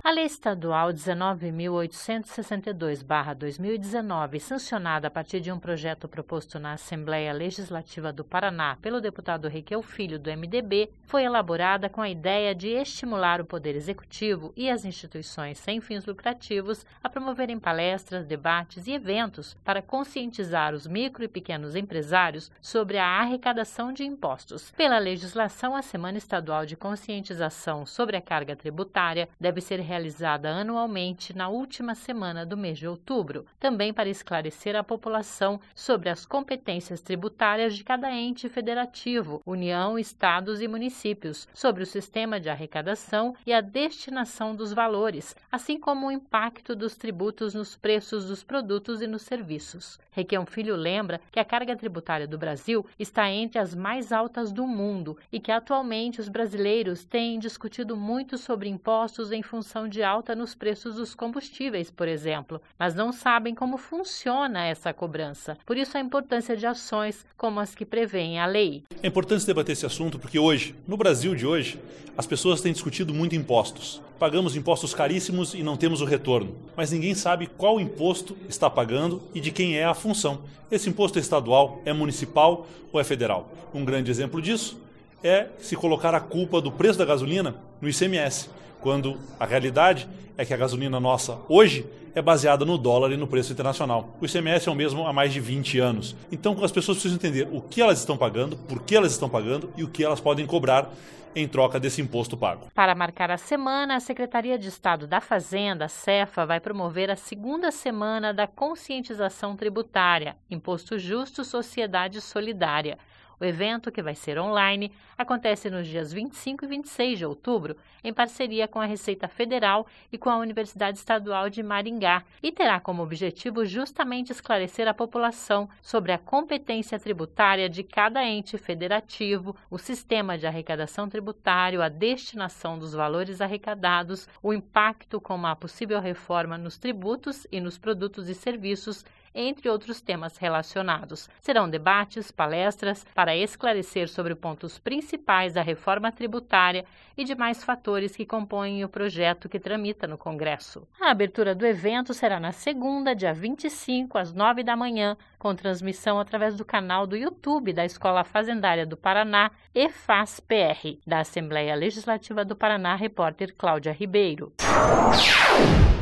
A Lei Estadual 19.862/2019, sancionada a partir de um projeto proposto na Assembleia Legislativa do Paraná pelo deputado Requião Filho, do MDB, foi elaborada com a ideia de estimular o Poder Executivo e as instituições sem fins lucrativos a promoverem palestras, debates e eventos para conscientizar os micro e pequenos empresários sobre a arrecadação de impostos. Pela legislação, a Semana Estadual de Conscientização sobre a Carga Tributária deve ser realizada anualmente na última semana do mês de outubro, também para esclarecer a população sobre as competências tributárias de cada ente federativo, União, estados e municípios, sobre o sistema de arrecadação e a destinação dos valores, assim como o impacto dos tributos nos preços dos produtos e nos serviços. Requião Filho lembra que a carga tributária do Brasil está entre as mais altas do mundo e que atualmente os brasileiros têm discutido muito sobre impostos em função de alta nos preços dos combustíveis, por exemplo, mas não sabem como funciona essa cobrança. Por isso a importância de ações como as que prevêem a lei. É importante debater esse assunto porque hoje, no Brasil de hoje, as pessoas têm discutido muito impostos. Pagamos impostos caríssimos e não temos o retorno, mas ninguém sabe qual imposto está pagando e de quem é a função. Esse imposto é estadual, é municipal ou é federal? Um grande exemplo disso é se colocar a culpa do preço da gasolina no ICMS, quando a realidade é que a gasolina nossa hoje é baseada no dólar e no preço internacional. O ICMS é o mesmo há mais de 20 anos. Então as pessoas precisam entender o que elas estão pagando, por que elas estão pagando e o que elas podem cobrar em troca desse imposto pago. Para marcar a semana, a Secretaria de Estado da Fazenda, Cefa, vai promover a segunda semana da conscientização tributária, Imposto Justo, Sociedade Solidária. O evento, que vai ser online, acontece nos dias 25 e 26 de outubro, em parceria com a Receita Federal e com a Universidade Estadual de Maringá, e terá como objetivo justamente esclarecer a população sobre a competência tributária de cada ente federativo, o sistema de arrecadação tributário, a destinação dos valores arrecadados, o impacto com uma possível reforma nos tributos e nos produtos e serviços, entre outros temas relacionados. Serão debates, palestras para esclarecer sobre pontos principais da reforma tributária e demais fatores que compõem o projeto que tramita no Congresso. A abertura do evento será na segunda, dia 25, às 9 da manhã, com transmissão através do canal do YouTube da Escola Fazendária do Paraná, EFAS-PR. Da Assembleia Legislativa do Paraná, repórter Cláudia Ribeiro.